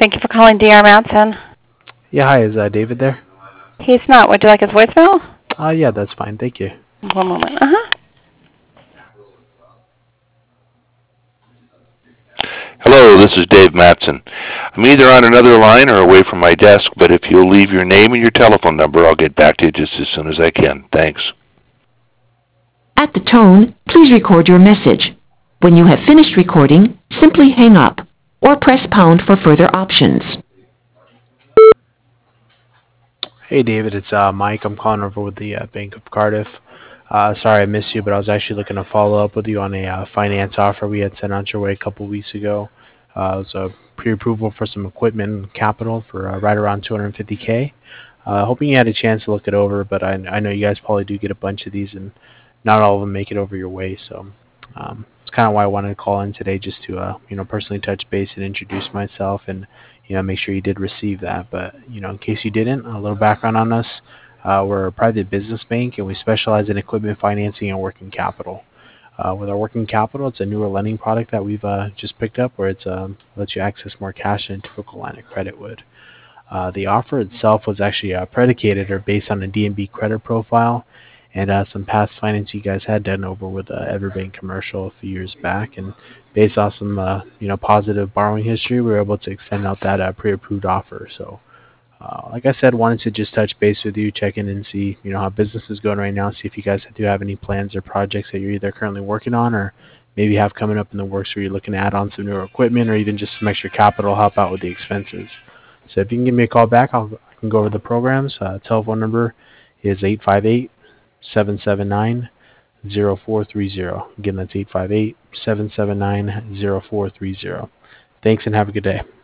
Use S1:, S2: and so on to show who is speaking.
S1: Thank you for calling D.R. Matson.
S2: Yeah, hi, is David there?
S1: He's not. Would you like his voicemail?
S2: Yeah, that's fine. Thank you.
S1: One moment. Uh-huh.
S3: Hello, this is Dave Matson. I'm either on another line or away from my desk, but if you'll leave your name and your telephone number, I'll get back to you just as soon as I can. Thanks.
S4: At the tone, please record your message. When you have finished recording, simply hang up or press pound for further options.
S2: Hey, David, it's Mike. I'm calling over with the Bank of Cardiff. Sorry I missed you, but I was actually looking to follow up with you on a finance offer we had sent out your way a couple weeks ago. It was a pre-approval for some equipment and capital for right around 250K. Hoping you had a chance to look it over, but I know you guys probably do get a bunch of these, and not all of them make it over your way. So it's kind of why I wanted to call in today, just to personally touch base and introduce myself, and make sure you did receive that. But in case you didn't, a little background on us. We're a private business bank, and we specialize in equipment financing and working capital. With our working capital, it's a newer lending product that we've just picked up, where it's lets you access more cash than a typical line of credit would. The offer itself was actually predicated or based on a DNB credit profile and some past finance you guys had done over with Everbank Commercial a few years back. And based on some positive borrowing history, we were able to extend out that pre-approved offer. So like I said, wanted to just touch base with you, check in and see how business is going right now, see if you guys do have any plans or projects that you're either currently working on, or maybe have coming up in the works where you're looking to add on some newer equipment, or even just some extra capital to help out with the expenses. So if you can give me a call back, I can go over the programs. Telephone number is 858-779-0430. Again, that's 858-779-0430. Thanks and have a good day.